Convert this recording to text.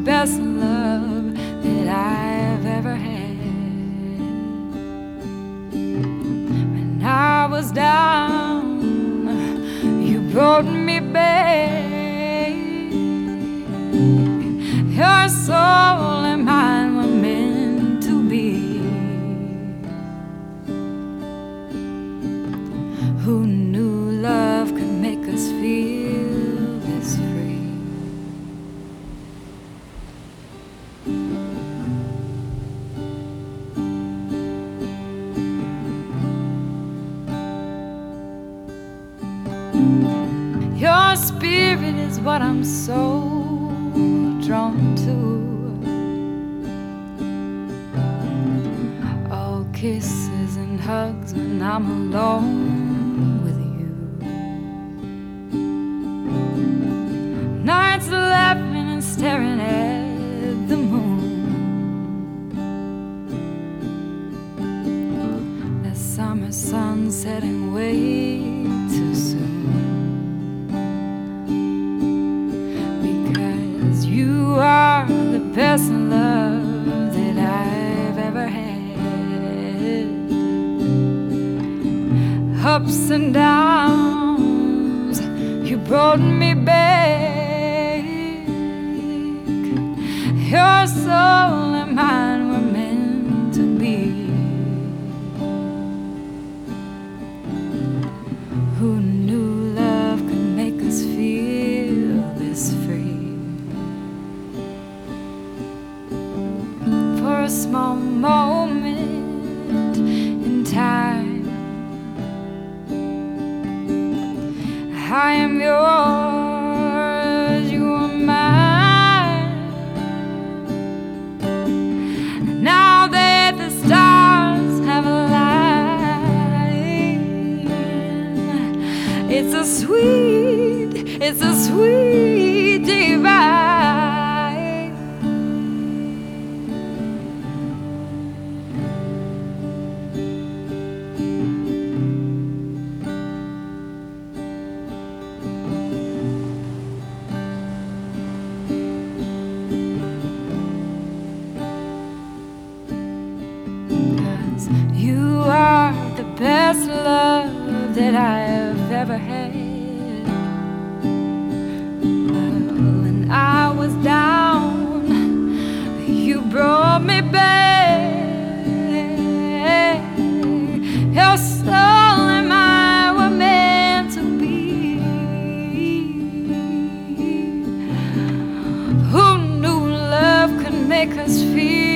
best love that I've ever had. When I was down, you brought me back. Your soul and mine were meant to be. Who knew love could make us feel this free? Your spirit is what I'm so drawn to. All kisses and hugs when I'm alone with you. Nights laughing and staring at the moon. The summer sun setting way too soon. You are the best love that I've ever had. Ups and downs, you brought me back. Your soul and mine were meant to be. Who knew love could make us feel this free? For a small moment in time, I am yours, you are mine. Now that the stars have aligned, it's a sweet divine. You are the best love that I've ever had. When I was down, you brought me back. Your soul and mine were meant to be. Who knew love could make us feel